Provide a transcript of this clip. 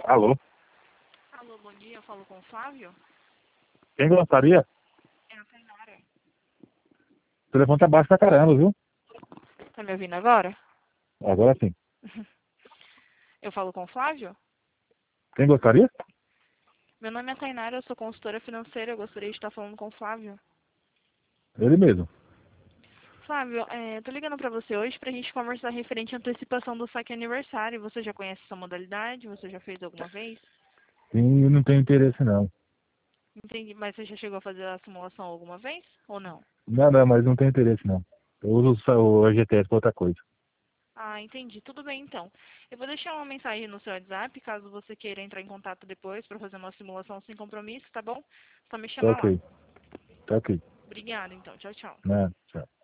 Alô? Alô, bom dia, eu falo com o Flávio? Quem gostaria? É a Tainara. O telefone tá baixo pra caramba, viu? Tá me ouvindo agora? Agora sim. Eu falo com o Flávio? Quem gostaria? Meu nome é Tainara, eu sou consultora financeira, eu gostaria de estar falando com o Flávio. Ele mesmo. Flávio, tô ligando pra você hoje pra gente conversar referente à antecipação do saque aniversário. Você já conhece essa modalidade? Você já fez alguma vez? Sim, eu não tenho interesse não. Entendi, mas você já chegou a fazer a simulação alguma vez? Ou não? Não, mas não tenho interesse não. Eu uso só o EGTS pra outra coisa. Ah, entendi. Tudo bem então. Eu vou deixar uma mensagem no seu WhatsApp, caso você queira entrar em contato depois pra fazer uma simulação sem compromisso, tá bom? Só me Tá chamar lá. ok. Tá ok. Obrigada então. Tchau, tchau. Né? Tchau.